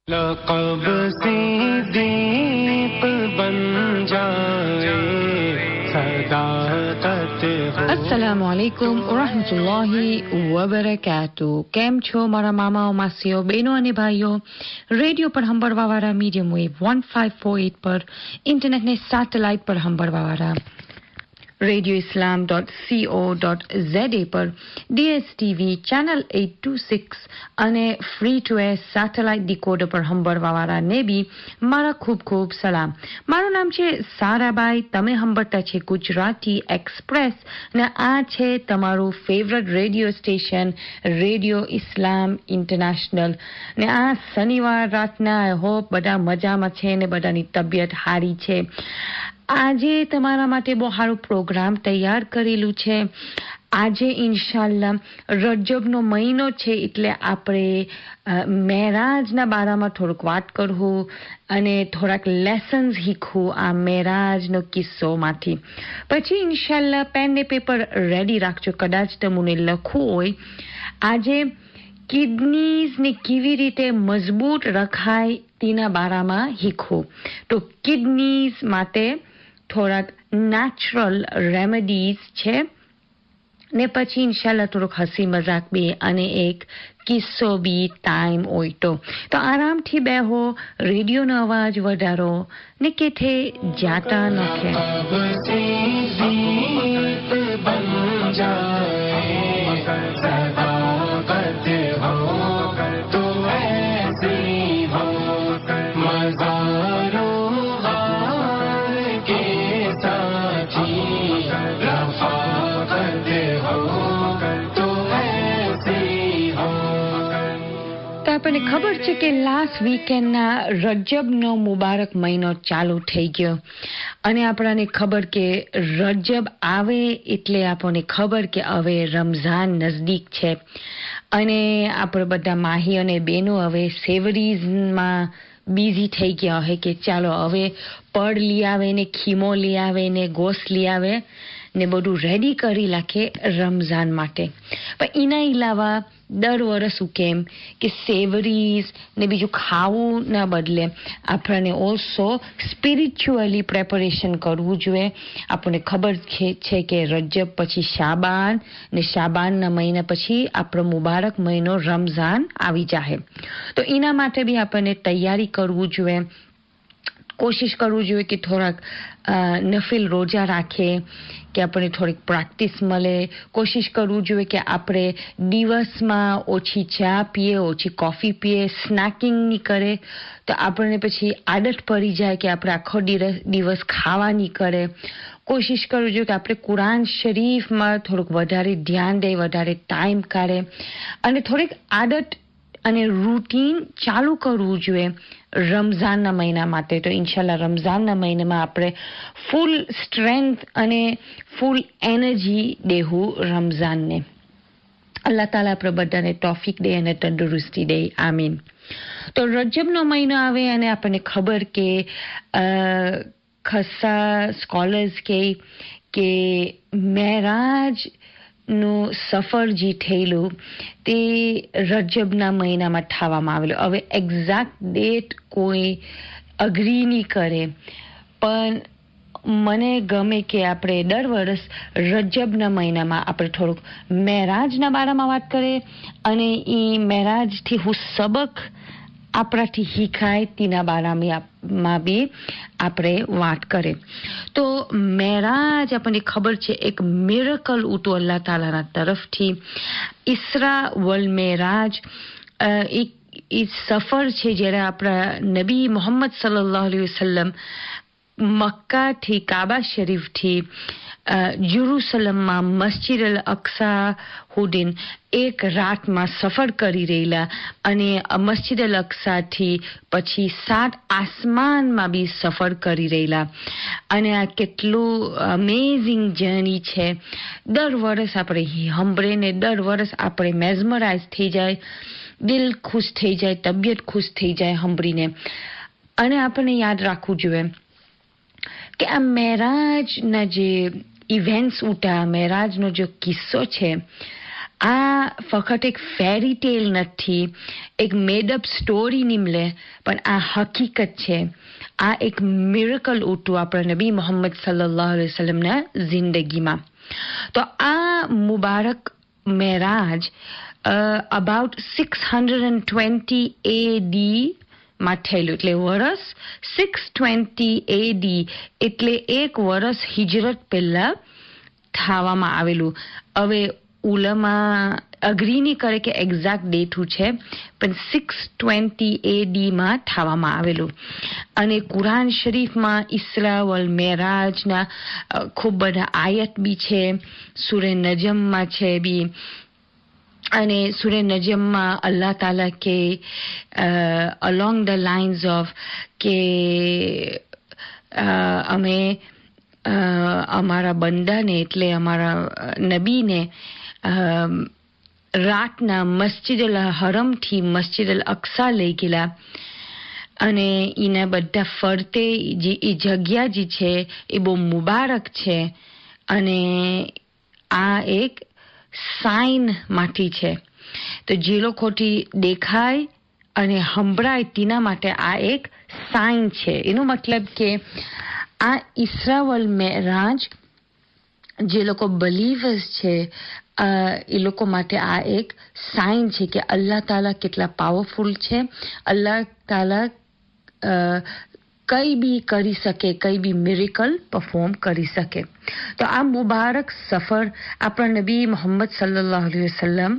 लक़ब से दीप बन जाए सदाकत हो. अस्सलामु अलैकुम वरहमतुल्लाहि वबरकातुह. કેમ છો મારા મામાઓ, માસીઓ, બહેનો અને ભાઈઓ? રેડિયો પર સાંભળવાવાળા મીડિયમ વેવ 1548 પર, ઇન્ટરનેટને સેટેલાઇટ પર સાંભળવાવાળા radioislam.co.za પર DSTV ચેનલ 826 અને free to air satellite decoder પર સાંભળવાવાળાને બી મારા ખૂબ ખૂબ સલામ. મારું નામ છે સારાબાઈ. તમે સાંભળતા છે ગુજરાતી એક્સપ્રેસ ને આ છે તમારું favourite radio station radio Islam international. ને આ શનિવાર રાતના આઈ હોપ બધા મજામાં છે ને બધાની તબિયત સારી છે. આજે તમારા માટે બહુ સારું પ્રોગ્રામ તૈયાર કરેલું છે. આજે ઇન્શાલ્લાહ રજબનો મહિનો છે એટલે આપણે મેરાજના બારામાં થોડુંક વાત કરવું અને થોડાક લેસન્સ શીખવું આ મેરાજનો કિસ્સોમાંથી. પછી ઇન્શાલ્લાહ પેન ને પેપર રેડી રાખજો, કદાચ તમને લખવું હોય. આજે કિડનીઝને કેવી રીતે મજબૂત રખાય તેના બારામાં શીખવું. તો કિડનીઝ માટે થોડાક નેચરલ રેમેડીઝ છે ને પછી ઇન્શાલ્લાહ થોડુંક હસી મજાક બી અને એક કિસ્સો બી ટાઈમ હોય તો આરામથી બેહો, રેડિયોનો અવાજ વધારો ને કેથે જાતા નખે. આપણને ખબર છે કે લાસ્ટ વીકેન્ડના રજબનો મુબારક મહિનો ચાલુ થઈ ગયો અને આપણને ખબર કે રજબ આવે એટલે આપણને ખબર કે હવે રમઝાન નજદીક છે અને આપણે બધા માહી અને બહેનો હવે સેવરીઝમાં બિઝી થઈ ગયા હોય કે ચાલો હવે પડ લઈ આવે ને ખીમો લઈ આવે ને ગોશ લઈ આવે ને બધું રેડી કરી રાખે રમઝાન માટે. પણ એના અલાવા દર વર્ષ કેમ કે સેવરીઝ ને બીજું ખાવું ના બદલે આપણને ઓલ્સો સ્પિરિચ્યુઅલી પ્રેપરેશન કરવું જોઈએ. આપણને ખબર છે કે રજબ પછી શાબાન ને શાબાનના મહિના પછી આપણો મુબારક મહિનો રમઝાન આવી જાય. તો એના માટે બી આપણને તૈયારી કરવું જોઈએ. કોશિશ કરવું જોઈએ કે થોડાક નફિલ રોજા રાખે કે આપણને થોડીક પ્રેક્ટિસ મળે. કોશિશ કરવું જોઈએ કે આપણે દિવસમાં ઓછી ચા પીએ, ઓછી કોફી પીએ, સ્નેકિંગ નહીં કરે તો આપણને પછી આદત પડી જાય કે આપણે આખો દિવસ ખાવા નહીં કરે. કોશિશ કરવી જોઈએ કે આપણે કુરાન શરીફમાં થોડુંક વધારે ધ્યાન દે, વધારે ટાઈમ કાઢે અને થોડીક આદત અને રૂટીન ચાલુ કરવું જોઈએ રમઝાનના મહિના માટે. તો ઇન્શાલ્લાહ રમઝાનના મહિનામાં આપણે ફૂલ સ્ટ્રેન્થ અને ફૂલ એનર્જી દેવું રમઝાનને. અલ્લાહ તાલા આપણે બધાને તોફીક દે અને તંદુરસ્તી દે, આમીન. તો રજબનો મહિનો આવે અને આપણને ખબર કે ખસ્સા સ્કોલર્સ કે મેરાજ નું સફર જે થયેલું તે રજબના મહિનામાં થવામાં આવેલું. હવે એક્ઝેક્ટ ડેટ કોઈ અગ્રી નહીં કરે પણ મને ગમે કે આપણે દર વર્ષ રજબના મહિનામાં આપણે થોડુંક મેરાજના બારામાં વાત કરીએ અને એ મેરાજથી હું સબક આપણાથી શીખાય તેના બારામાં બી આપણે વાત કરીએ. તો મેરાજ આપણને ખબર છે એક મિરેકલ ઉતો અલ્લાહ તાલાના તરફથી. ઇસરા વલ મેરાજ એક સફર છે જ્યારે આપણા નબી મોહમ્મદ સલ્લલ્લાહુ અલૈહિ વસલ્લમ મક્કાથી કાબા શરીફથી જેરુસલમમાં મસ્જિદ અલ અક્સા હુદીન એક રાતમાં સફર કરી રહેલા અને મસ્જિદ અલ અક્સાથી પછી 7 આસમાનમાં બી સફર કરી રહેલા. અને આ કેટલું અમેઝિંગ જર્ની છે. દર વર્ષ આપણે સાંભળીએ ને દર વર્ષ આપણે મેઝમરાઇઝ થઈ જાય, દિલ ખુશ થઈ જાય, તબિયત ખુશ થઈ જાય સાંભળીને. અને આપણને યાદ રાખવું જોઈએ કે આ મેરાજના જે ઇવેન્ટ્સ ઉઠા, મેરાજનો જે કિસ્સો છે આ ફક્ત એક ફેરી ટેલ નથી, એક મેડઅપ સ્ટોરી નિમલે, પણ આ હકીકત છે. આ એક મિરેકલ ઉઠું આપણા નબી મોહમ્મદ સલ્લલ્લાહુ અલૈહિ વસલ્લમના જિંદગીમાં. તો આ મુબારક મેરાજ અબાઉટ 620 AD માં થયેલું, એટલે વર્ષ 620 AD, એટલે એક વર્ષ હિજરત પહેલા થવામાં આવેલું. હવે ઉલમા અગ્રી નહીં કરે કે એક્ઝેક્ટ ડેટ છે, પણ 620 AD માં થવામાં આવેલું. અને કુરાન શરીફમાં ઇસ્રા વલ મેરાજના ખૂબ બધા આયત બી છે, સૂરે નજમમાં છે બી. અને સૂરે નજમમાં અલ્લાહ તાલા કે અલોંગ ધ લાઇન્સ ઓફ કે અમે અમારા બંદાને એટલે અમારા નબીને રાતના મસ્જિદ અલ હરમથી મસ્જિદ અલ અક્સા લઈ ગયેલા. અને એના બધા ફરતે જે એ જગ્યા જે છે એ બહુ મુબારક છે. અને આ એક સાઇન માંથી છે. તો જે લોકોથી દેખાય અને સંભળાય તેના માટે આ એક સાઇન છે. એનો મતલબ કે આ ઇસ્રા વલ મેરાજ જે લોકો બિલીવર્સ છે એ લોકો માટે આ એક સાઇન છે કે અલ્લાહ તાલા કેટલા પાવરફુલ છે. અલ્લાહ તાલા કઈ બી કરી શકે, કઈ બી મિરેકલ પરફોર્મ કરી શકે. તો આ મુબારક સફર આપણા નબી મોહમ્મદ સલ્લલ્લાહુ અલૈહિ વસલ્લમ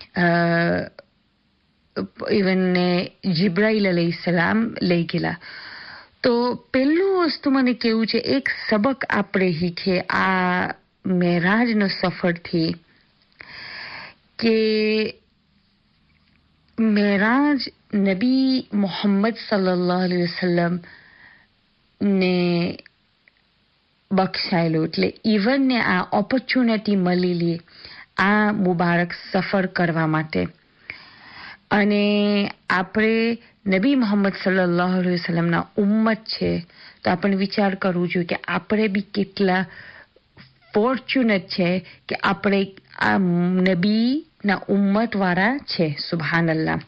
ઇવન જિબ્રાઈલ અલૈહિસ્સલામ લઈ ગયેલા. તો પહેલું વસ્તુ મને કેવું છે, એક સબક આપણે શીખીએ આ મેરાજનો સફરથી કે મેરાજ નબી મોહમ્મદ સલ્લલ્લાહુ અલૈહિ વસલ્લમ ને બક્ષાયેલું, એટલે ઇવનને આ ઓપોર્ચ્યુનિટી મળેલી આ મુબારક સફર કરવા માટે. અને આપણે નબી મોહમ્મદ સલ્લલ્લાહુ અલૈહિ વસલ્લમના ઉમ્મત છે, તો આપણે વિચાર કરવું જોઈએ કે આપણે બી કેટલા ફોર્ચ્યુનેટ છે કે આપણે આ નબીના ઉમ્મત વાળા છે. સુબહાનલ્લાહ.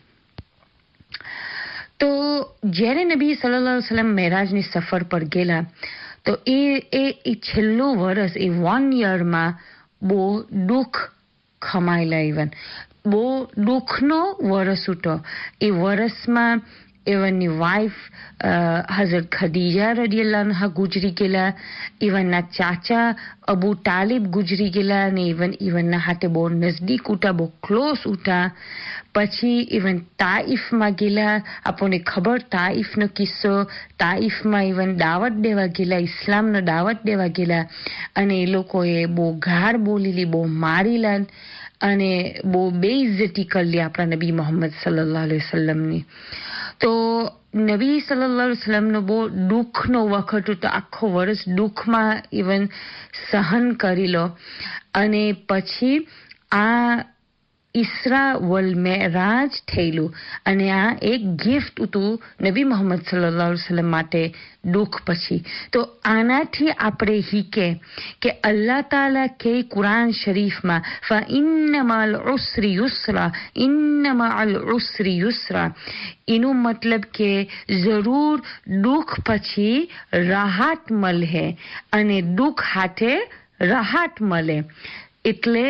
તો જ્યારે નબી સલ્લલ્લાહુ અલૈહિ વસલ્લમ મેરાજની સફર પર ગયેલા, તો એ છેલ્લું વર્ષ, એ 1 યરમાં બહુ દુઃખ ખમાયેલા. ઇવન બહુ દુઃખનો વર્ષ હતો. એ વર્ષમાં એવનની વાઇફ હઝરત ખદીજા રડિયલ્લાહુ અન્હા ગુજરી ગયેલા. ઇવનના ચાચા અબુ તાલિબ ગુજરી ગયેલા. અને ઇવનના હાથે બહુ નજદીક ઉઠા, બહુ ક્લોઝ ઉઠા. પછી ઇવન તાઈફમાં ગયેલા. આપણને ખબર તાઈફનો કિસ્સો. તાઈફમાં ઇવન દાવત દેવા ગયેલા, ઇસ્લામનો દાવત દેવા ગયેલા. અને એ લોકોએ બહુ ગાળ બોલેલી, બહુ મારેલા અને બહુ બેઇજ્જતી કરેલી આપણા નબી મોહમ્મદ સલ્લલ્લાહુ અલૈહિ વસલ્લમની. તો નબી સલ્લલ્લાહુ અલૈહિ વસલ્લમનો બહુ દુઃખનો વખત હતો. આખો વર્ષ દુઃખમાં ઇવન સહન કરી લો. અને પછી આ ઇસ્રા વલ મેરાજ થયેલું. અને આ એક ગિફ્ટ હતું નબી મોહમ્મદ સલ્લલ્લાહુ અલૈહિ વસલ્લમ માટે દુઃખ પછી. તો આનાથી આપણે શીખે કે અલ્લાહ તાલા કે કુરાન શરીફમાં ફઇન્ન મઅલ ઉસ્રી યુસરા, ઇન્ન મઅલ ઉસ્રી યુસરા, એનો મતલબ કે જરૂર દુઃખ પછી રાહત મળે અને દુઃખ હાથે રાહત મળે. એટલે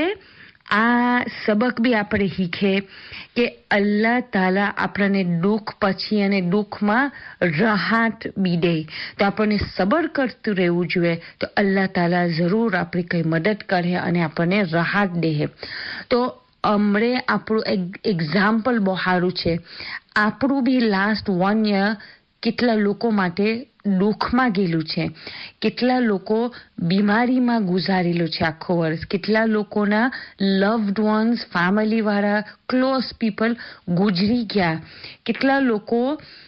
આ સબક બી આપણે શીખે કે અલ્લાહ તાલા આપણને દુઃખ પછી અને દુઃખમાં રાહત બી દે. તો આપણને સબર કરતું રહેવું જોઈએ. તો અલ્લાહ તાલા જરૂર આપણી કઈ મદદ કરે અને આપણને રાહત દે. તો હમણે આપણું એક્ઝામ્પલ બહુ સારું છે. આપણું બી લાસ્ટ 1 યર કેટલા લોકો માટે દુઃખમાં ગયેલું છે. કેટલા લોકો બીમારીમાં ગુજારેલું છે આખો વર્ષ. કેટલા લોકોના લવ્ડ વન્સ, ફેમિલી વાળા, ક્લોઝ પીપલ ગુજરી ગયા. કેટલા લોકો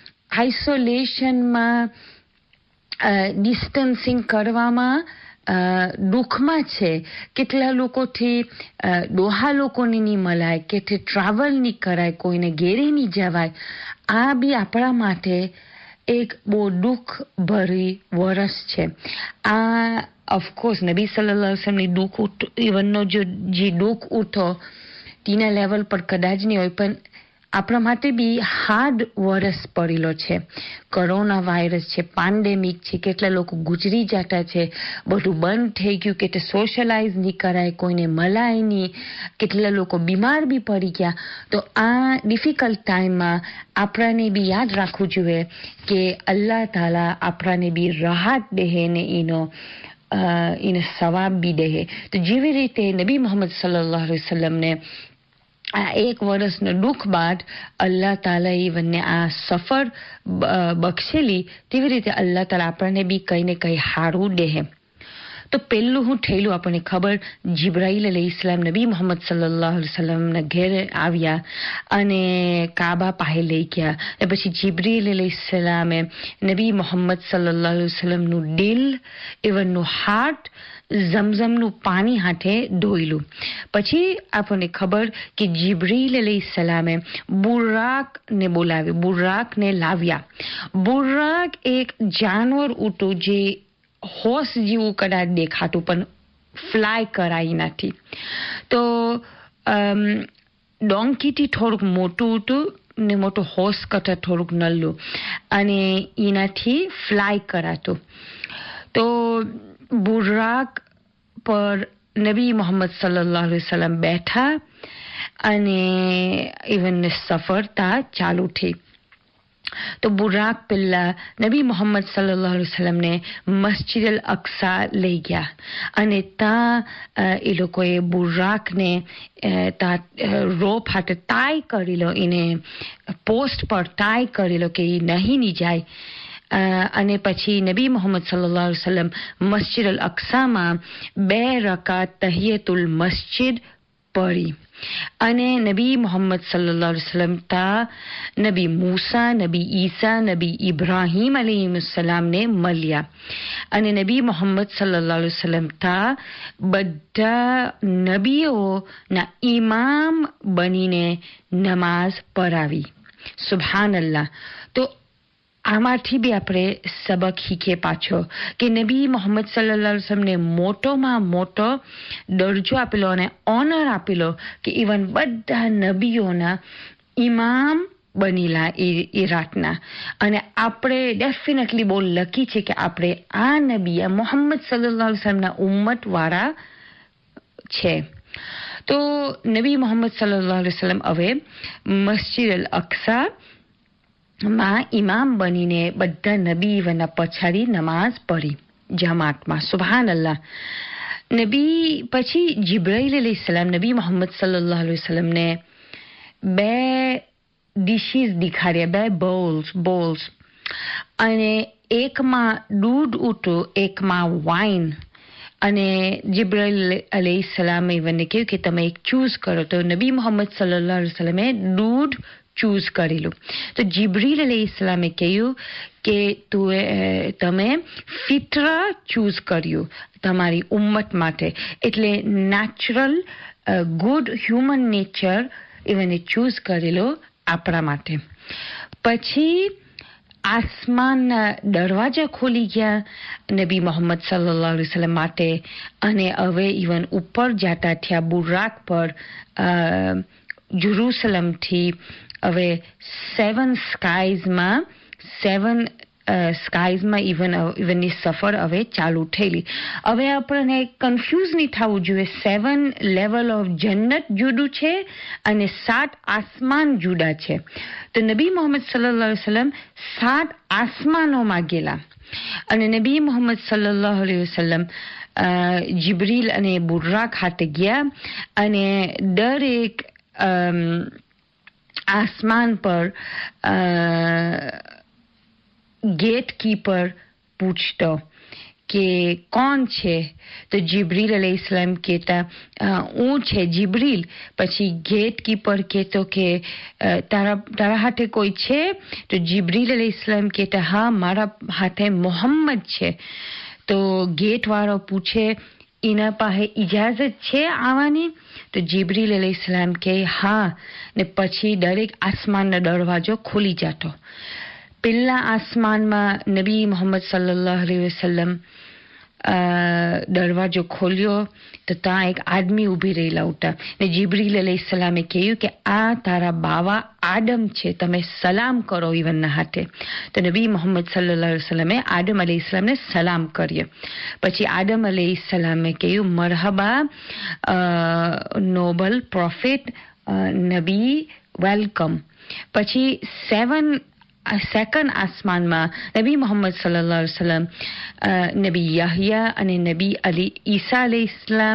આઇસોલેશનમાં, ડિસ્ટન્સિંગ કરવામાં દુઃખમાં છે. કેટલા લોકોથી ડોહા લોકોને નહીં મળાય, કે ટ્રાવેલ નહીં કરાય, કોઈને ઘેરે નહીં જવાય. આ બી આપણા માટે એક બહુ દુઃખ ભરી વર્ષ છે. આ ઓફકોર્સ નબી સલ્લલ્લાહુ અલૈહિ વસલ્લમની દુઃખ ઇવનનો જે દુઃખ ઉઠો તેના લેવલ પર કદાચ નહીં હોય, પણ આપણા માટે બી હાર્ડ વર્ષ પડેલો છે. કોરોના વાયરસ છે, પેન્ડેમિક છે, કેટલા લોકો ગુજરી જતા છે, બધું બંધ થઈ ગયું, કે સોશિયલાઇઝ નહીં કરાય, કોઈને મલાય નહીં, કેટલા લોકો બીમાર બી પડી ગયા. તો આ ડિફિકલ્ટ ટાઈમમાં આપણાને બી યાદ રાખવું જોઈએ કે અલ્લાહ તાલા આપણાને બી રાહત દે ને એને સવાબ બી દે. તો જેવી રીતે નબી મોહમ્મદ સલ્લલ્લાહુ અલૈહિ વસલ્લમને આ એક વર્ષના દુઃખ બાદ અલ્લાહ તાલા એવને આ સફર બક્ષેલી, તેવી રીતે અલ્લાહ તાલા આપણને બી કઈ ને કઈ હારું દે. તો પહેલું હું થયેલું આપણને ખબર, જિબ્રાઈલ અલૈહિસ્સલામ નબી મોહમ્મદ સલ્લલ્લાહુ અલૈહિ વસલ્લમના ઘેર આવ્યા અને કાબા પાસે લઈ ગયા. એ પછી જિબ્રીલ અલૈહિસ્સલામે નબી મોહમ્મદ સલ્લલ્લાહુ અલૈહિ વસલ્લમનું દિલ, એવનનું હાર્ટ ઝમઝમનું પાણી હાથે ધોયેલું. પછી આપણને ખબર કે જિબ્રીલ અલૈહિસ્સલામે બુરાકને બોલાવ્યું, બુરાકને લાવ્યા. બુરાક એક જાનવર હતું જે હોર્સ જેવું કદાચ દેખાતું, પણ ફ્લાય કરાય નથી. તો ડોંકીથી થોડુંક મોટું હતું ને મોટું હોર્સ કરતા થોડુંક નલ્લું, અને એનાથી ફ્લાય કરાતું. તો બુરાક પર નબી મોહમ્મદ સલ્લલ્લાહુ અલૈહિ વસલ્લમ બેઠા અને ઇવન સફરતા ચાલુ થઈ. તો બુરાક પહેલા નબી મોહમ્મદ સલ્લલ્લાહુ અલૈહિ વસલ્લમને મસ્જિદ અલ અક્સા લઈ ગયા, અને ત્યાં એ લોકોએ બુરાકને રોપ હાથે ટાઈ કરેલો, એને પોસ્ટ પર ટાઈ કરેલો કે એ નહીં જાય. અને પછી નબી મોહમ્મદ સલ્લલ્લાહુ અલૈહિ વસલ્લમ મસ્જિદ અલ અક્સામાં 2 રકાત તહિયતુલ મસ્જિદ પડી. અને નબી મોહમ્મદ સલ્લલ્લાહુ અલૈહિ વસલ્લમ તા નબી મૂસા, નબી ઈસા, નબી ઇબ્રાહીમ અલૈહિસ્સલામને મળ્યા. અને નબી મોહમ્મદ સલ્લલ્લાહુ અલૈહિ વસલ્લમ તા બધા નબીઓના ઇમામ બનીને નમાઝ પઢાવી. સુબહાનલ્લાહ. તો આમાંથી બી આપણે સબક શીખીએ પાછો કે નબી મોહમ્મદ સલ્લલ્લાહુ અલૈહિ વસલ્લમને મોટોમાં મોટો દરજ્જો આપેલો અને ઓનર આપેલો કે ઇવન બધા નબીઓના ઇમામ બનેલા એ રાતના. અને આપણે ડેફિનેટલી બહુ લકી છે કે આપણે આ નબી મોહમ્મદ સલ્લલ્લાહુ અલૈહિ વસલ્લમના ઉમ્મત વાળા છે. તો નબી મોહમ્મદ સલ્લલ્લાહુ અલૈહિ વસલ્લમ હવે મસ્જિદ અલ અક્સા માં ઇમામ બનીને બધા નબી વના પછાડી નમાઝ પઢી જમાતમાં. સુબહાનલ્લાહ. નબી પછી જિબ્રાઈલ અલૈહિસ્સલામ નબી મોહમ્મદ સલ્લલ્લાહુ અલૈહિ વસલ્લમને 2 ડિશિસ દેખાડ્યા, 2 બોલ્સ, અને એકમાં દૂધ હતું, એકમાં વાઇન. અને જિબ્રાઈલ અલૈહિસ્સલામે એમને કહ્યું કે તમે એક ચૂઝ કરો. તો નબી મોહમ્મદ સલ્લલ્લાહુ અલૈહિ વસલ્લમે દૂધ ચૂઝ કરેલું. તો જિબ્રીલ અલૈહિસ્સલામે કહ્યું કે તમે ફિતરા ચૂઝ કર્યું તમારી ઉમ્મત માટે, એટલે નેચરલ ગુડ હ્યુમન નેચર એને ચૂઝ કરેલો આપણા માટે. પછી આસમાનના દરવાજા ખોલી ગયા નબી મોહમ્મદ સલ્લલ્લાહુ અલૈહિ વસલ્લમ માટે, અને હવે ઇવન ઉપર જતા થયા બુરાક પર જેરુસલમથી. હવે 7 સ્કાઈઝમાં ઇવનની સફર હવે ચાલુ થયેલી. હવે આપણને કન્ફ્યુઝ નહીં થવું જોઈએ. 7 લેવલ ઓફ જન્નત જુદું છે અને 7 આસમાન જુદા છે. તો નબી મોહમ્મદ સલ્લલ્લાહુ અલૈહિ વસલ્લમ 7 આસમાનોમાં ગયેલા, અને નબી મોહમ્મદ સલ્લલ્લાહુ અલૈહિ વસલ્લમ જિબ્રીલ અને બુરાક હાથે ગયા, અને દરેક આસમાન પર ગેટ કીપર પૂછતો કે કોણ છે. તો જિબ્રીલ અલૈહિસ્સલામ કહેતા હું છે જિબ્રીલ. પછી ગેટ કીપર કહેતો કે તારા હાથે કોઈ છે. તો જિબ્રીલ અલૈહિસ્સલામ કહેતા હા, મારા હાથે મોહમ્મદ છે. તો ગેટ વાળો પૂછે એના પાસે ઇજાઝત છે આવવાની. તો જિબ્રીલ અલૈહિસ્સલામ કહે હા, ને પછી દરેક આસમાનનો દરવાજો ખુલી જતો. પહેલા આસમાનમાં નબી મોહમ્મદ સલ્લલ્લાહુ અલૈહિ વસલ્લમ દરવાજો ખોલ્યો તો ત્યાં એક આદમી ઊભી રહેલા હતા ને જિબ્રીલ અલૈહિસ્સલામે કહ્યું કે આ તારા બાવા આદમ છે, તમે સલામ કરો ઈવનના હાથે. તો નબી મોહમ્મદ સલ્લલ્લાહુ અલૈહિ વસલ્લમે આદમ અલૈહિસ્સલામને સલામ કર્યો. પછી આદમ અલૈહિસ્સલામે કહ્યું મરહબા નોબલ પ્રોફેટ નબી, વેલકમ. પછી સેકન્ડ આસમાનમાં નબી મોહમ્મદ સલ્લલ્લાહુ અલૈહિ વસલ્લમ, નબી યહયા અને નબી ઈસા અલૈહિસ્સલામ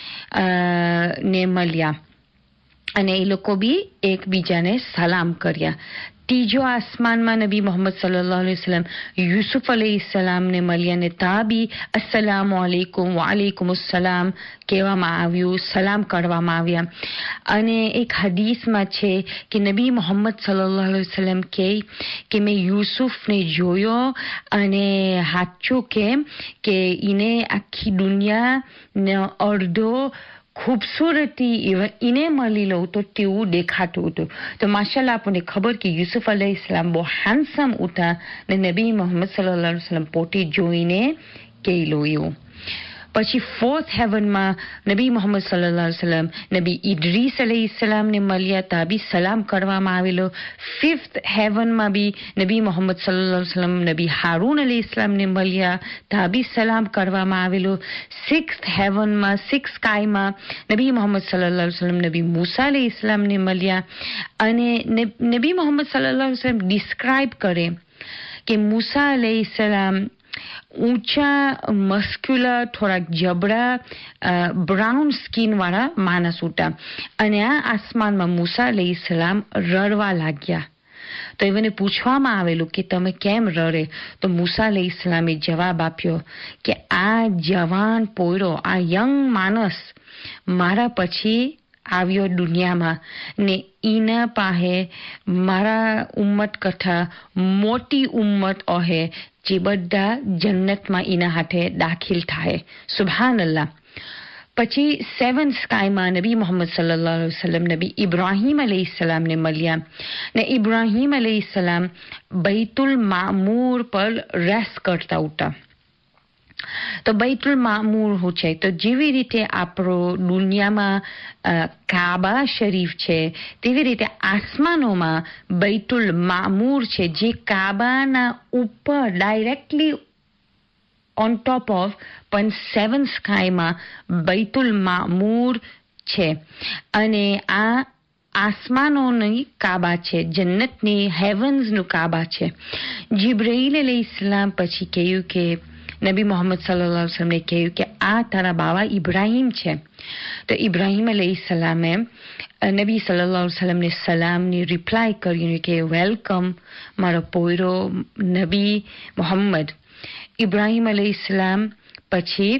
ને મળ્યા અને એ લોકો બી એકબીજાને સલામ કર્યા. ત્રીજો આસમાનમાં નબી મોહમ્મદ સલ્લલ્લાહુ અલૈહિ વસલ્લમ યુસુફ અલૈહિસ્સલામને મળ્યા અને તા બી અસ્સલામુ અલૈકુમ વાલેકુમ અસ્સલામ કહેવામાં આવ્યું, સલામ કરવામાં આવ્યા. અને એક હદીસમાં છે કે નબી મોહમ્મદ સલ્લલ્લાહુ અલૈહિ વસલ્લમ કહે કે મેં યુસુફને જોયો અને સાચું કે એને આખી દુનિયાનો અડધો ખૂબસૂરતી એને મળી લો તો તેવું દેખાતું હતું. તો માશાલ્લાહ આપણને ખબર કે યુસુફ અલૈહિસ્સલામ બહુ હેન્ડસમ હતા ને નબી મોહમ્મદ સલ્લલ્લાહુ અલૈહિ વસલ્લમ પોતે જોઈને કહેલું એવું. પછી ફોર્થ હેવનમાં નબી મોહમ્મદ સલ્લલ્લાહુ અલૈહિ વસલ્લમ નબી ઇદ્રીસ અલૈહિસ્સલામને મળ્યા, તા બી સલામ કરવામાં આવેલો. ફિફ્થ હેવનમાં બી નબી મોહમ્મદ સલ્લલ્લાહુ અલૈહિ વસલ્લમ નબી હારૂન અલૈહિસ્સલામને મળ્યા, તા બી સલામ કરવામાં આવેલો. સિક્સ્થ હેવનમાં, સિક્સ સ્કાયમાં નબી મોહમ્મદ સલ્લલ્લાહુ અલૈહિ વસલ્લમ નબી મૂસા અલૈહિસ્સલામને મળ્યા. અને નબી મોહમ્મદ સલ્લલ્લાહુ અલૈહિ વસલ્લમ ડિસ્ક્રાઇબ કરે કે મૂસા અલૈહિસ્સલામ ઊંચા, મસ્ક્યુલર, થોડાક જબડા, બ્રાઉન સ્કિન વાળા માણસ હતા. અને આ આસમાનમાં મૂસા અલૈહિસ્સલામ રડવા લાગ્યા. તો એને પૂછવામાં આવેલું કે તમે કેમ રડે? તો મૂસા અલૈહિસ્સલામે જવાબ આપ્યો કે આ જવાન પોયરો, આ યંગ માણસ મારા પછી આવ્યો દુનિયામાં ને એના પાસે મારા ઉમ્મત કરતા મોટી ઉમ્મત ઓહે જે બધા જન્નતમાં એના હાથે દાખિલ થાય. સુબહાનલ્લાહ. પછી સેવન સ્કાયમાં નબી મોહમ્મદ સલ્લલ્લાહુ અલૈહિ વસલ્લમ નબી ઇબ્રાહીમ અલૈહિસ્સલામને મળ્યા ને ઇબ્રાહીમ અલૈહિસ્સલામ બૈતુલ મામૂર પર રેસ કરતા હતા. તો બૈતુલ મામૂર શું છે? તો જેવી રીતે આપણો દુનિયામાં કાબા શરીફ છે તેવી રીતે આસમાનોમાં બૈતુલ મામૂર છે, જે કાબાના ઉપર ડાયરેક્ટલી ઓન ટોપ ઓફ, પણ સેવન સ્કાયમાં બૈતુલ મામૂર છે. અને આ આસમાનોની કાબા છે, જન્નતની હેવન્સનું કાબા છે. જિબ્રાઈલ અલૈહિસ્સલામ પછી કહ્યું કે નબી મોહમ્મદ સલ્લલ્લાહુ અલૈહિ વસલ્લમને કહ્યું કે આ તારા બાવા ઇબ્રાહીમ છે. તો ઇબ્રાહીમ અલૈહિસ્સલામે નબી સલ્લલ્લાહુ અલૈહિ વસલ્લમને સલામની રિપ્લાય કર્યું કે વેલકમ મારો પોયરો નબી મોહમ્મદ. ઇબ્રાહીમ અલૈહિસ્સલામ પછી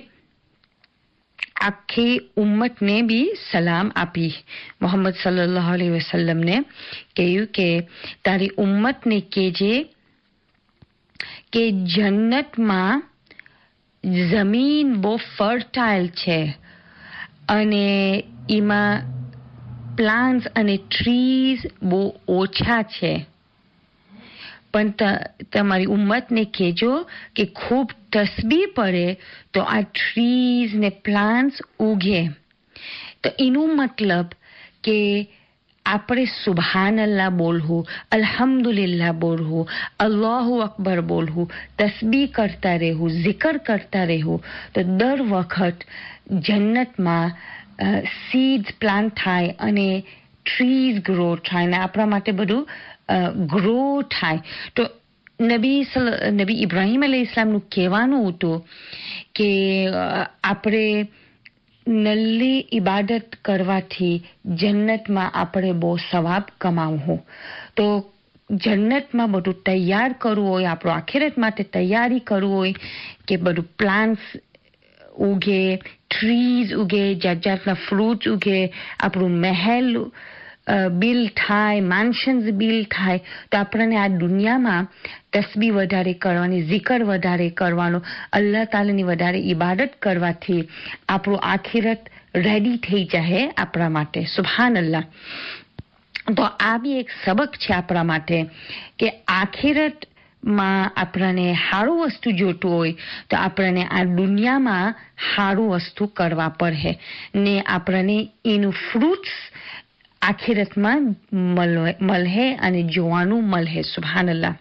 આખી ઉમ્મતને બી સલામ આપી. મોહમ્મદ સલ્લલ્લાહુ અલૈહિ વસલ્લમને કહ્યું કે તારી ઉમ્મતને કહેજે કે જન્નતમાં જમીન બહુ ફર્ટાઇલ છે અને એમાં પ્લાન્ટ્સ અને ટ્રીઝ બહુ ઓછા છે, પણ તમારી ઉમ્મતને કહેજો કે ખૂબ તસબીહ પડે તો આ ટ્રીઝ ને પ્લાન્ટ્સ ઉગે. તો એનું મતલબ કે આપણે સુબહાનલ્લાહ બોલવું, અલ્હમ્દુલિલ્લાહ બોલવું, અલ્લાહુ અકબર બોલવું, તસબીહ કરતા રહેવું, zikr કરતા રહેવું. તો દર વખત જન્નતમાં સીડ્સ પ્લાન્ટ થાય અને ટ્રીઝ ગ્રો થાય અને આપણા માટે બધું ગ્રો થાય. તો નબી ઇબ્રાહીમ અલૈહિસ્સલામનું કહેવાનું હતું કે આપણે નલ્લી ઇબાદત કરવાથી જન્નતમાં આપણે બહુ સવાબ કમાવું. તો જન્નતમાં બધું તૈયાર કરવું હોય, આપણું આખિરત માટે તૈયારી કરવું હોય કે બધું પ્લાન્ટ્સ ઉગે, ટ્રીઝ ઉગે, જાત જાતના ફ્રૂટ્સ ઉગે, આપણું મહેલ બિલ થાય, મેન્શન્સ બિલ થાય. તો આપણને આ દુનિયામાં તસબીહ વધારે કરવાની, zikr વધારે કરવાનો, અલ્લાહ તાલાની વધારે ઇબાદત કરવાથી આપણું આખિરત રેડી થઈ જાય આપણા માટે. સુબહાનલ્લાહ. તો આ બી એક સબક છે આપણા માટે કે આખિરત માં આપણને સારું વસ્તુ જોતું હોય તો આપણને આ દુનિયામાં સારું વસ્તુ કરવા પડે ને આપણને એનું ફ્રૂટ્સ આખિરતમાં મળે અને જોવાનું મળે. સુબહાનલ્લાહ.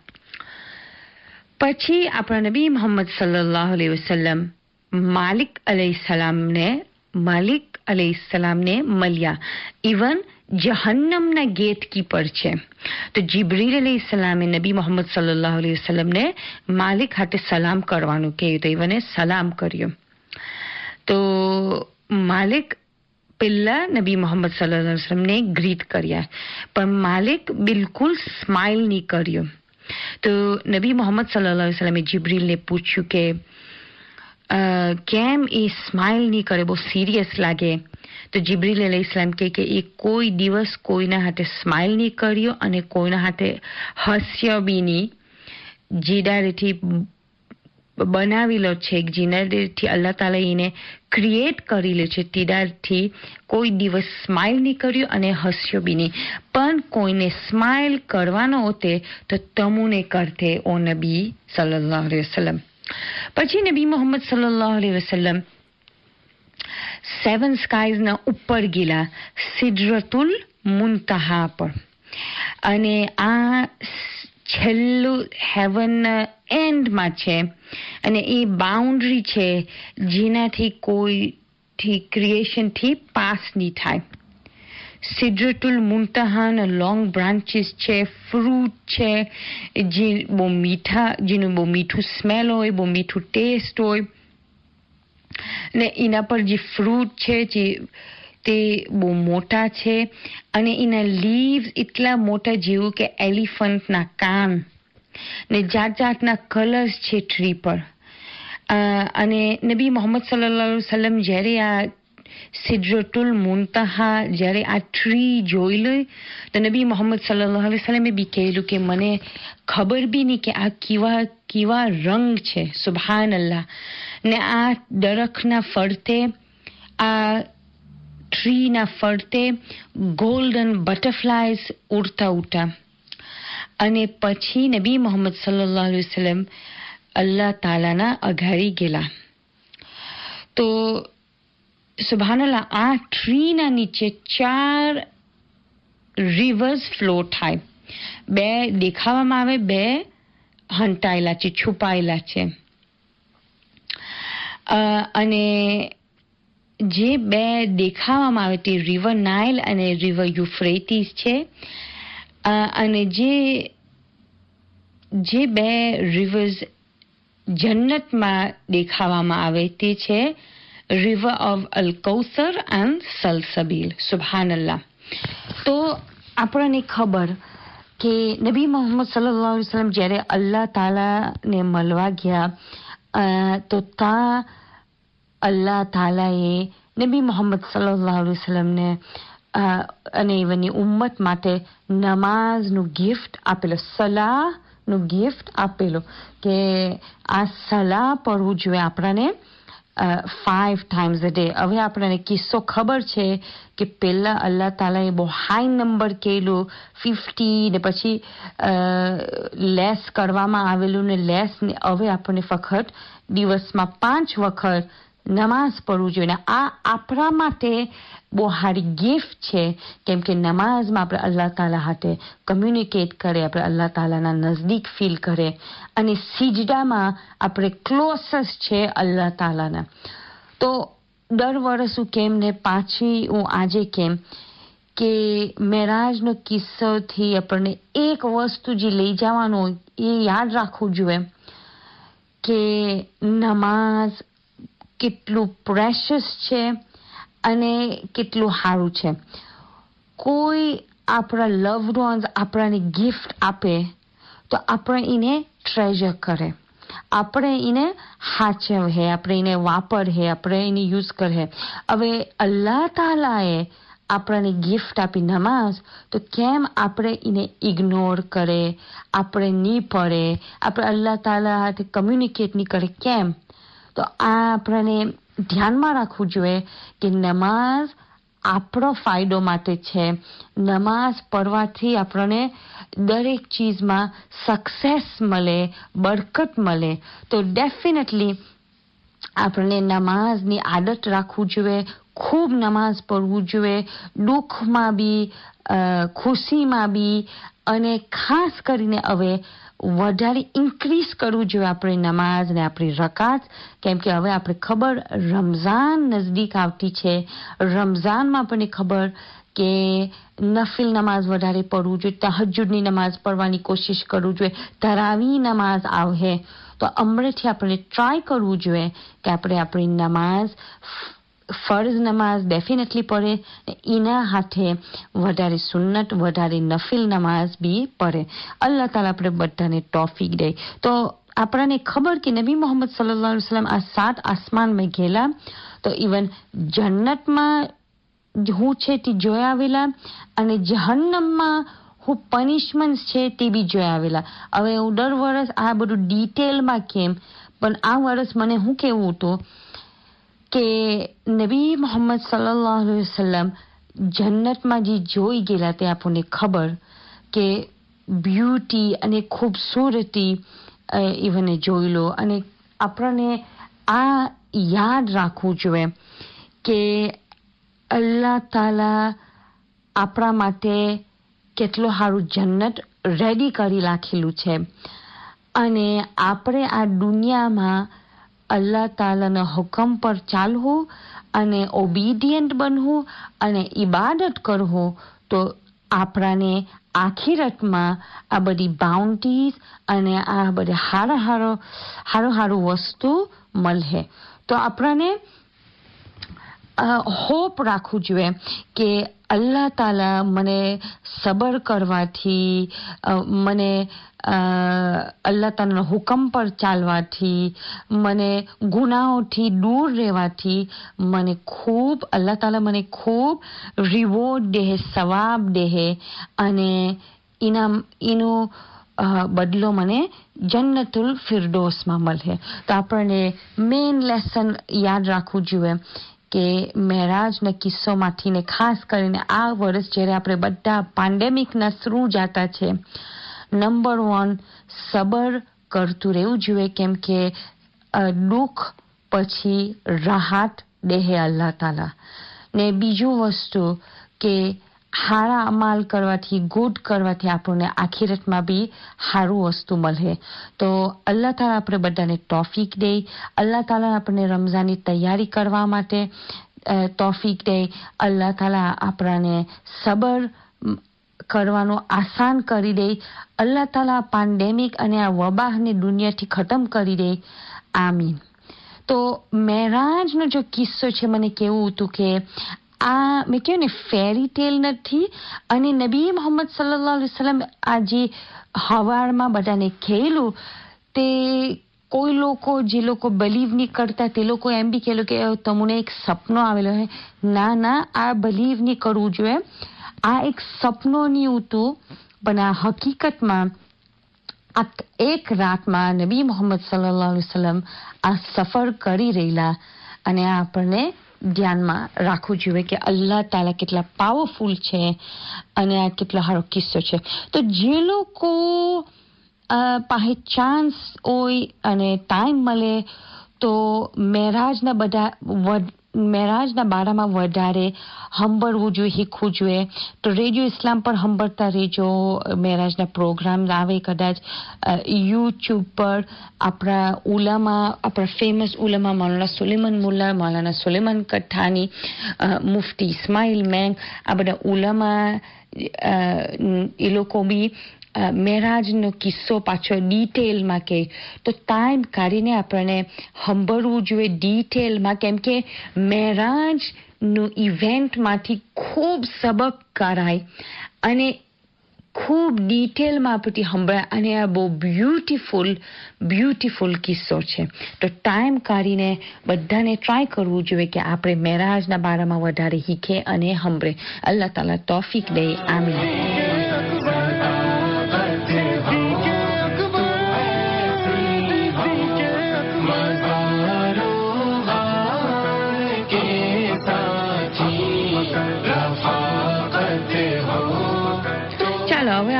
પછી આપણા નબી મોહમ્મદ સલ્લલ્લાહુ અલૈહિ વસલ્લમ માલિક અલૈહિસ્સલામને મળ્યા. ઇવન જહન્નમના ગેટકીપર છે. તો જિબ્રીલ અલૈહિસ્સલામે નબી મોહમ્મદ સલ્લલ્લાહુ અલૈહિ વસલ્લમને માલિક હાથે સલામ કરવાનું કહ્યું તો ઇવને સલામ કર્યો. તો માલિક પહેલા નબી મોહમ્મદ સલ્લલ્લાહુ અલૈહિ વસલ્લમને ગ્રીટ કર્યા, પણ માલિક બિલકુલ સ્માઇલ નહીં કર્યો. તો નબી મોહમ્મદ સલ્લલ્લાહુ અલૈહિ વસલ્લમે જિબ્રીલને પૂછ્યું કે કેમ એ સ્માઇલ નહીં કરે, બહુ સિરિયસ લાગે. તો જિબ્રીલ અલૈહિસ્સલામ કહે કે એ કોઈ દિવસ કોઈના હાથે સ્માઇલ નહીં કર્યો અને કોઈના હાથે હાસ્ય બી નહીં. જીડારેથી બનાવેલો છે, જીનારેથી અલ્લાહ તાલા એને ક્રિએટ કરેલો છે, તીડારથી કોઈ દિવસ સ્માઇલ નહીં કર્યો અને હાસ્ય બી નહીં. પણ કોઈને સ્માઇલ કરવાનો હોતે તો તમુને કરતે ઓ નબી સલ્લલ્લાહુ અલૈહિ વસલ્લમ. પછી નબી મોહમ્મદ સલ્લલ્લાહુ અલૈહિ વસલ્લમ 7 સ્કાઈઝના ઉપર ગયેલા સિદ્રતુલ મુન્તહા પર, અને આ છેલ્લું હેવન એન્ડમાં છે અને એ બાઉન્ડ્રી છે જેનાથી કોઈથી ક્રિએશનથી પાસ નહીં થાય. સિદ્રતુલ મુન્તહાના લોંગ બ્રાન્ચીસ છે, ફ્રૂટ છે જે બહુ મીઠા, જેનું બહુ મીઠું સ્મેલ હોય, બહુ મીઠું ટેસ્ટ હોય, ને એના પર જે ફ્રૂટ છે તે બહુ મોટા છે અને એના લીવ્સ એટલા મોટા જેવું કે એલિફન્ટના કાન, ને જાત જાતના કલર્સ છે ટ્રી પર. અને નબી મોહમ્મદ સલ્લલ્લાહુ અલૈહિ વસલ્લમ જ્યારે આ સિદ્રતુલ મુન્તહા, જ્યારે આ ટ્રી જોઈ લે તો નબી મોહમ્મદ સલ્લલ્લાહુ અલૈહિ વસલ્લમે બી કહેલું કે મને ખબર બી નહીં કે આ કેવા રંગ છે. સુબહાનલ્લાહ. ને આ દરખના ફરતે, આ ટ્રીના ફરતે ગોલ્ડન બટરફ્લાયઝ ઉડતા. અને પછી નબી મોહમ્મદ સલ્લલ્લાહુ અલૈહિ વસલ્લમ અલ્લાહ તાલાના અઘાડી ગયેલા. તો સુબહાનલ્લાહ, આ ટ્રીના નીચે 4 રિવર્સ ફ્લો થાય. 2 દેખાવામાં આવે, 2 હંટાયેલા છે, છુપાયેલા છે. અને જે 2 દેખાવામાં આવે તે રિવર નાઇલ અને રિવર યુફ્રેટીસ છે. અને જે 2 રિવર્સ જન્નતમાં દેખાવામાં આવે તે છે રિવર ઓફ અલ કૌસર એન્ડ સલસબીલ. સુબહાનલ્લાહ. તો આપણને ખબર કે નબી મોહમ્મદ સલ્લલ્લાહુ અલૈહિ વસલ્લમ જ્યારે અલ્લાહ તાલાને મળવા ગયા તો ત્યાં અલ્લાહ તાલાએ નબી મોહમ્મદ સલ્લલ્લાહુ અલૈહિ વસલ્લમને અને એની ઉમ્મત માટે નમાઝનું ગિફ્ટ આપેલો, સલાહનું ગિફ્ટ આપેલો કે આ સલાહ પડવું જોઈએ આપણને 5 times a day. હવે આપણને કિસ્સો ખબર છે કે પહેલા અલ્લાહ તાલાએ બહુ હાઈ નંબર કહેલું 50 ને પછી લેસ કરવામાં આવેલું ને લેસ. હવે આપણને ફક્ત દિવસમાં 5 વખત નમાઝ પડવું જોઈએ. આ આપણા માટે બહુ સારી ગિફ્ટ છે, કેમ કે નમાઝમાં આપણે અલ્લાહ તાલા હાથે કમ્યુનિકેટ કરે, આપણે અલ્લાહ તાલાના નજદીક ફીલ કરે, અને સિજદામાં આપણે ક્લોઝેસ્ટ છે અલ્લાહ તાલાના. તો દર વર્ષ હું કેમ ને પાછી હું આજે કેમ કે મેરાજનો કિસ્સોથી આપણને એક વસ્તુ જે લઈ જવાનું હોય એ યાદ રાખવું જોઈએ કે નમાઝ કેટલું પ્રેશિયસ છે અને કેટલું સારું છે. કોઈ આપણા લવ્ડ વન્સ આપણને ગિફ્ટ આપે તો આપણે એને ટ્રેઝર કરે, આપણે એને સાચવે, આપણે એને વાપરે, આપણે એને યુઝ કરે. હવે અલ્લાહ તાલાએ આપણને ગિફ્ટ આપી નમાઝ, તો કેમ આપણે એને ઇગ્નોર કરે, આપણે નહીં પડે, આપણે અલ્લાહ તાલા હાથે કમ્યુનિકેટ નહીં કરે, કેમ? તો આ આપણને ધ્યાનમાં રાખવું જોઈએ કે નમાઝ આપણો ફાયદો માટે છે. નમાઝ પઢવાથી આપણને દરેક ચીજમાં સક્સેસ મળે, બરકત મળે. તો ડેફિનેટલી આપણને નમાઝની આદત રાખવું જોઈએ, ખૂબ નમાઝ પઢવું જોઈએ, દુઃખમાં બી, ખુશીમાં બી, અને ખાસ કરીને હવે વધારે ઇન્ક્રીઝ કરવું જોઈએ આપણે નમાઝ ને આપણી રકાત. કેમ કે હવે આપણે ખબર રમઝાન નજદીક આવતી છે. રમઝાનમાં આપણને ખબર કે નફિલ નમાઝ વધારે પઢવું જોઈએ, તહજ્જુદની નમાઝ પઢવાની કોશિશ કરવું જોઈએ, તરાવી નમાઝ આવે. તો હમણાંથી આપણે ટ્રાય કરવું જોઈએ કે આપણે આપણી નમાઝ, ફરજ નમાઝ ડેફિનેટલી પડે, એના હાથે વધારે સુન્નત, વધારે નફિલ નમાઝ બી પડે. અલ્લાહ તાલા આપણે બધાને તૌફીક દે. તો આપણને ખબર કે નબી મોહમ્મદ સલ્લલ્લાહુ અલૈહિ વસલ્લમ આ 7 આસમાનમાં ગયેલા, તો ઇવન જન્નતમાં હું છે તે જોઈ આવેલા, અને જહન્નમમાં હું પનિશમેન્ટ છે તે બી જોઈ આવેલા. હવે હું દર વર્ષ આ બધું ડિટેલમાં કેમ, પણ આ વર્ષ મને શું કહેવું હતું કે નબી મોહમ્મદ સલ્લલ્લાહુ અલૈહિ વસલ્લમ જન્નતમાં જે જોઈ ગયેલા તે આપણને ખબર કે બ્યુટી અને ખૂબસૂરતી ઇવને જોઈ લો. અને આપણને આ યાદ રાખવું જોઈએ કે અલ્લાહ તાલા આપણા માટે કેટલો સારું જન્નત રેડી કરી રાખેલું છે. અને આપણે આ દુનિયામાં અલ્લાહ તાલાના હુકમ પર ચાલવું અને ઓબિડિયન્ટ બનવું અને ઇબાદત કરવું, તો આપણાને આખિરતમાં આ બધી બાઉન્ટીઝ અને આ બધી હારું વસ્તુ મળે. તો આપણને હોપ રાખવું જોઈએ કે અલ્લાહ તાલા મને સબર કરવાથી, મને અલ્લાહ તાલાના હુકમ પર ચાલવાથી, મને ગુનાહોથી દૂર રહેવાથી મને ખૂબ, અલ્લાહ તાલા મને ખૂબ રિવોર્ડ દે, સવાબ દે, અને એનો બદલો મને જન્નતુલ ફિરદોસમાં મળે. તો આપણને મેઇન લેસન યાદ રાખવું જોઈએ કે મેરાજના કિસ્સોમાંથી ને ખાસ કરીને આ વર્ષ જ્યારે આપણે બધા પેન્ડેમિકના થ્રુ જતા છે, નંબર 1 સબર કરતું રહેવું જોઈએ. કેમ કે દુઃખ પછી રાહત દેહે અલ્લાહ તાલા. ને બીજું વસ્તુ કે સારા અમાલ કરવાથી, ગુડ કરવાથી આપણને આખિરતમાં બી સારું વસ્તુ મળે. તો અલ્લાહ તાલા આપણે બધાને તૌફીક દે. અલ્લાહ તાલા આપણને રમઝાનની તૈયારી કરવા માટે તૌફીક દે. અલ્લાહ તાલા આપણને સબર કરવાનું આસાન કરી દે. અલ્લાહ તાલા પેન્ડેમિક અને આ વબાહને દુનિયાથી ખતમ કરી દે. આમીન. તો મેરાજનો જો કિસ્સો છે, મને કેવું હતું કે આ મેં કહ્યું ને ફેરી ટેલ નથી, અને નબી મોહમ્મદ સલ્લલ્લાહુ અલૈહિ વસલ્લમ આ જે હવારમાં બધાને કહેલું, તે કોઈ લોકો જે લોકો બિલીવ નહીં કરતા તે લોકો એમ બી કહેલું કે તમને એક સપનો આવેલો હે. ના, આ બિલીવ નહીં કરવું જોઈએ. આ એક સપનો નહીં હતું, પણ આ હકીકતમાં આ એક રાતમાં નબી મોહમ્મદ સલ્લલ્લાહુ અલૈહિ વસલ્લમ આ સફર કરી રહેલા. અને આ આપણને ધ્યાનમાં રાખવું જોઈએ કે અલ્લાહ તાલા કેટલા પાવરફુલ છે અને આ કેટલો સારો કિસ્સો છે. તો જે લોકો પાસે ચાન્સ હોય અને ટાઈમ મળે તો મેરાજના બારામાં વધારે સાંભળવું જોઈએ, શીખવું જોઈએ. તો રેડિયો ઇસ્લામ પર સાંભળતા રહેજો. મેરાજના પ્રોગ્રામ આવે કદાચ યુટ્યુબ પર. આપણા ફેમસ ઉલમા મૌલાના સુલેમાન મુલ્લા, મૌલાના સુલેમાન કઠાની, મુફ્તી ઇસ્માઇલ મેંગ, આ બધા ઉલમા એ લોકો બી મેરાજનો કિસ્સો પાછો ડિટેલમાં કહે. તો ટાઈમ કાઢીને આપણને સાંભળવું જોઈએ ડિટેલમાં. કેમ કે મેરાજનું ઇવેન્ટમાંથી ખૂબ સબક કરાય અને ખૂબ ડિટેલમાં આપણથી સાંભળાય. અને આ બહુ બ્યુટીફુલ કિસ્સો છે. તો ટાઈમ કાઢીને બધાને ટ્રાય કરવું જોઈએ કે આપણે મેરાજના બારામાં વધારે શીખે અને સાંભળે. અલ્લાહ તાલા તૌફીક દે. આમીન. के साथी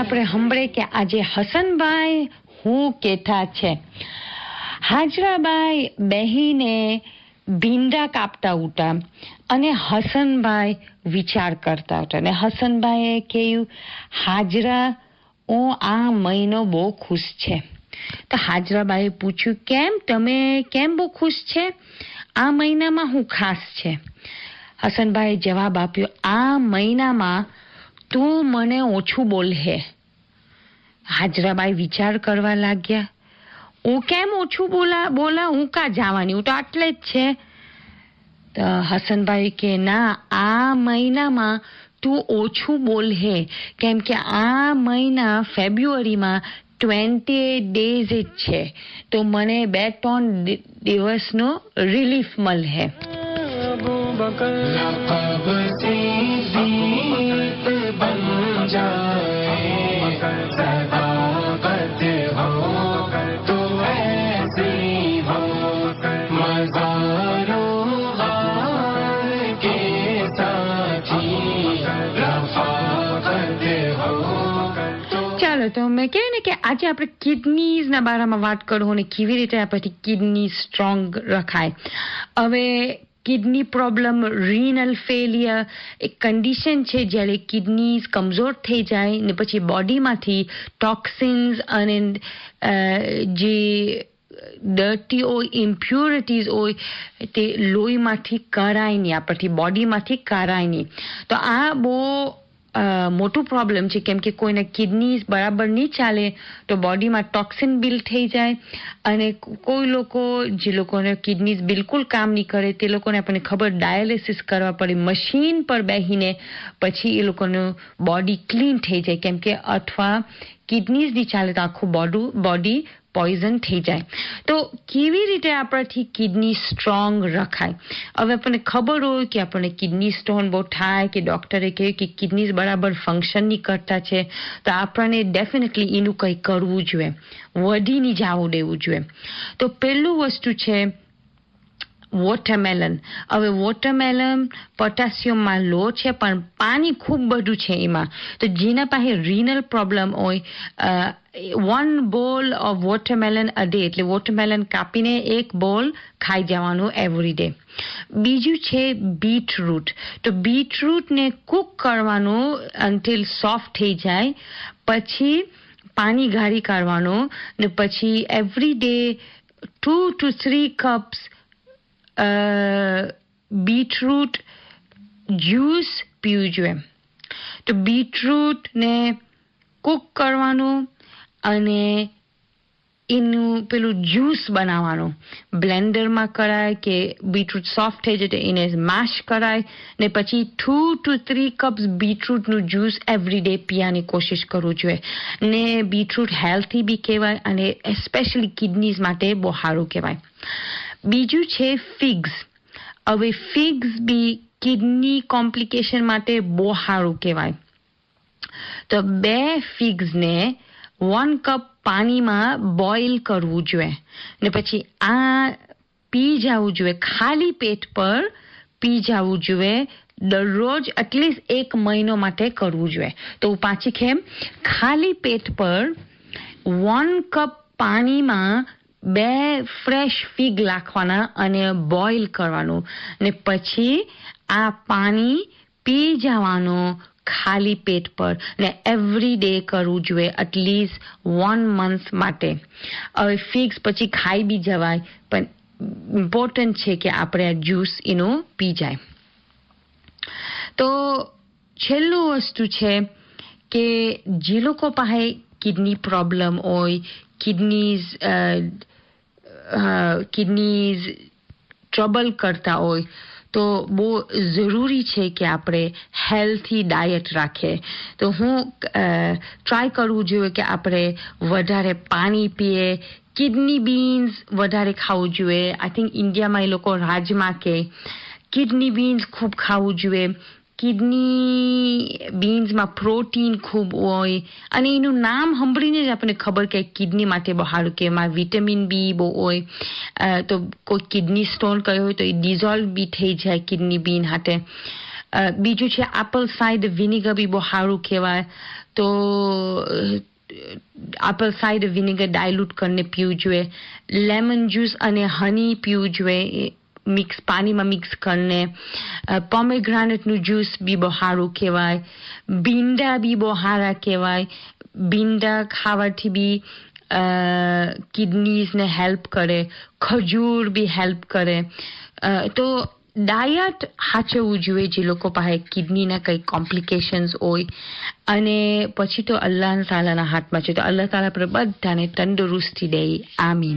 આપણે સાંભળે કે આજે હસનભાઈ હું કેતા છે. હાજરાબાઈ બહેને ભીંડા કાપતા ઉઠા અને હસનભાઈ વિચાર કરતા હતા અને હસનભાઈએ કહ્યું, હાજરા હું આ મહિનો બહુ ખુશ છે. તો હાજરાબાઈએ પૂછ્યું, કેમ તમે કેમ બહુ ખુશ છે? આ મહિનામાં હું ખાસ છે? હસનભાઈએ જવાબ આપ્યો, આ મહિનામાં તું મને ઓછું બોલહે. હાજરાબાઈ વિચાર કરવા લાગ્યા, હું કેમ ઓછું બોલા હું કા જવાની, હું તો આટલે જ છે. તો હસનભાઈ કે ના, આ મહિનામાં તું ઓછું બોલહે કેમ કે આ મહિના ફેબ્રુઆરીમાં 28 days જ છે, તો મને 2-3 દિવસનો રિલીફ મળે. તો મેં કહે ને કે આજે આપણે કિડનીઝના બારામાં વાત કરું અને કેવી રીતે આપણાથી કિડની સ્ટ્રોંગ રખાય. હવે કિડની પ્રોબ્લેમ, રીનલ ફેલિયર એક કન્ડિશન છે જ્યારે કિડનીઝ કમજોર થઈ જાય ને પછી બોડીમાંથી ટોક્સિન્સ અને જે ડર્ટી હોય, ઇમ્પ્યોરિટીઝ હોય તે લોહીમાંથી કરાય નહીં, આપણાથી બોડીમાંથી કરાય નહીં. તો આ બહુ મોટું પ્રોબ્લેમ છે કેમ કે કોઈને કિડનીઝ બરાબર નહીં ચાલે તો બોડીમાં ટોક્સિન બિલ્ડ થઈ જાય અને કોઈ લોકો જે લોકોને કિડનીઝ બિલકુલ કામ નહીં કરે તે લોકોને આપણને ખબર ડાયાલિસિસ કરવા પડે, મશીન પર બેસીને પછી એ લોકોનું બોડી ક્લીન થઈ જાય કેમ કે અથવા કિડનીઝ નહીં ચાલે તો આખું બોડી પોઈઝન થઈ જાય. તો કેવી રીતે આપણાથી કિડની સ્ટ્રોંગ રખાય? હવે આપણને ખબર હોય કે આપણને કિડની સ્ટોન બહુ થાય કે ડોક્ટરે કહ્યું કે કિડનીઝ બરાબર ફંક્શન નહીં કરતા છે તો આપણને ડેફિનેટલી એનું કંઈ કરવું જોઈએ, વધી નહીં જવું દેવું જોઈએ. તો પહેલું વસ્તુ છે વોટરમેલન. હવે વોટરમેલન પોટેશિયમમાં લો છે પણ પાણી ખૂબ બધું છે એમાં, તો જેના પાસે રીનલ પ્રોબ્લેમ હોય 1 bowl of watermelon a day, એટલે વોટરમેલન કાપીને 1 bowl ખાઈ જવાનું એવરી ડે. બીજું છે બીટરૂટ. તો બીટરૂટને કુક કરવાનું until સોફ્ટ થઈ જાય, પછી પાણી ગાળી કાઢવાનું ને પછી every day 2 to 3 cups beetroot juice પીવું જોઈએ. તો બીટરૂટને કુક કરવાનું અને એનું પેલું જ્યુસ બનાવવાનું, બ્લેન્ડરમાં કરાય કે બીટરૂટ સોફ્ટ થઈ જાય તો એને મેશ કરાય ને પછી 2 to 3 cups બીટરૂટનું જ્યુસ એવરી ડે પીવાની કોશિશ કરવું જોઈએ. ને બીટરૂટ હેલ્થી બી કહેવાય અને એસ્પેશિયલી કિડનીઝ માટે બહુ સારું કહેવાય. બીજું છે ફિગ્સ. હવે ફિગ્સ બી કિડની કોમ્પ્લિકેશન માટે બહુ સારું કહેવાય. તો 2 ફિગ્સને 1 કપ પાણીમાં બોઇલ કરવું જોઈએ ને પછી આ પી જવું જોઈએ, ખાલી પેટ પર પી જવું જોઈએ દરરોજ, એટલીસ્ટ 1 મહિનો માટે કરવું જોઈએ. તો પાછી કેમ, ખાલી પેટ પર 1 કપ પાણીમાં 2 ફ્રેશ ફિગ નાખવાના અને બોઇલ કરવાનું ને પછી આ પાણી પી જવાનું ખાલી પેટ પર ને એવરી ડે કરવું જોઈએ એટલીસ્ટ 1 month માટે. હવે ફિગ્સ પછી ખાઈ બી જવાય પણ ઇમ્પોર્ટન્ટ છે કે આપણે આ જ્યુસ એનું પી જાય. તો છેલ્લું વસ્તુ છે કે જે લોકો પાસે કિડની પ્રોબ્લેમ હોય, કિડનીઝ ટ્રબલ કરતા હોય તો બહુ જરૂરી છે કે આપણે હેલ્થી ડાયટ રાખીએ. તો હું ટ્રાય કરવું જોઈએ કે આપણે વધારે પાણી પીએ, કિડની બીન્સ વધારે ખાવું જોઈએ. આઈ થિંક ઇન્ડિયામાં એ લોકો રાજમા કે કિડની બીન્સ ખૂબ ખાવું જોઈએ. કિડની બીન્સમાં પ્રોટીન ખૂબ હોય અને એનું નામ સાંભળીને જ આપણને ખબર કે કિડની માટે બહુ સારું કે એમાં વિટામિન બી બહુ હોય. તો કોઈ કિડની સ્ટોન કયો હોય તો એ ડિઝોલ્વ બી થઈ જાય કિડની બીન હાથે. બીજું છે એપલ સાઇડર વિનેગર બી બહુ સારું કહેવાય. તો એપલ સાઇડર વિનેગર ડાયલ્યુટ કરીને પીવું જોઈએ. લેમન જ્યુસ અને હની પીવું જોઈએ પાણીમાં મિક્સ કરીને. પોમેગ્રાનેટનું જ્યુસ બી બહુ સારું કહેવાય. ભીંડા બી બહુ સારા કહેવાય. ભીંડા ખાવાથી બી કિડનીઝને હેલ્પ કરે. ખજૂર બી હેલ્પ કરે. તો ડાયટ સાચવવું જોઈએ જે લોકો પાસે કિડનીના કંઈ કોમ્પ્લિકેશન્સ હોય. અને પછી તો અલ્લાહ તાલાના હાથમાં છે. તો અલ્લાહ તાલા પર બધાને તંદુરસ્તી દે. આમીન.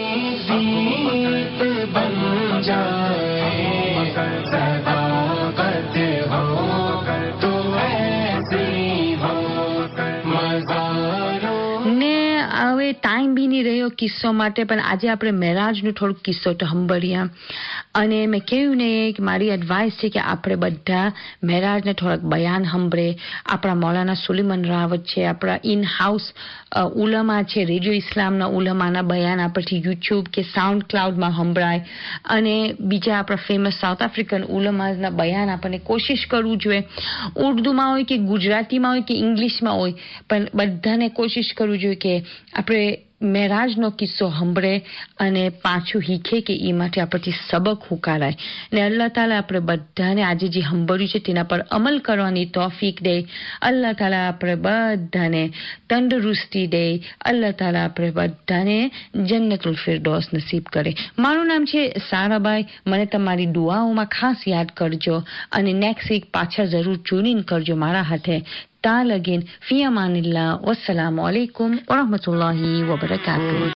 હવે ટાઈમ બી નહીં રહ્યો કિસ્સો માટે, પણ આજે આપણે મહેરાજનો થોડોક કિસ્સો તો સાંભળ્યા. અને મેં કહ્યું ને કે મારી એડવાઇસ છે કે આપણે બધા મહેરાજને થોડાક બયાન સાંભળે. આપણા મૌલાના સુલેમાન રાવત છે, આપણા ઇન હાઉસ ઉલમા છે, રેડિયો ઇસ્લામના ઉલમાના બયાન આપણથી યુટ્યુબ કે સાઉન્ડ ક્લાઉડમાં સંભળાય. અને બીજા આપણા ફેમસ સાઉથ આફ્રિકન ઉલમાના બયાન આપણને કોશિશ કરવું જોઈએ. ઉર્દુમાં હોય કે ગુજરાતીમાં હોય કે ઇંગ્લિશમાં હોય, પણ બધાને કોશિશ કરવું જોઈએ કે આપણે મહેરાજનો કિસ્સો સાંભળે અને પાછું શીખે કે એ માટે આપણથી સબક હુકારાય. ને અલ્લાહ તાલા આપણે બધાને આજે જે સાંભળ્યું છે તેના પર અમલ કરવાની તૌફીક દે. અલ્લાહ તાલા આપણે બધાને તંદુરસ્તી દે. અલ્લાહ તાલા આપણે બધાને જન્નતુલ ફિરદૌસ નસીબ કરે. મારું નામ છે સારાબાઈ. મને તમારી દુઆઓમાં ખાસ યાદ કરજો અને નેક્સ્ટ વીક પાછા જરૂર ટ્યુન કરજો મારા હાથે. તા લગીન ફી અમાનિલ્લાહ. વસ્સલામુ અલૈકુમ વરહમતુલ્લાહી વબરકાતુહુ.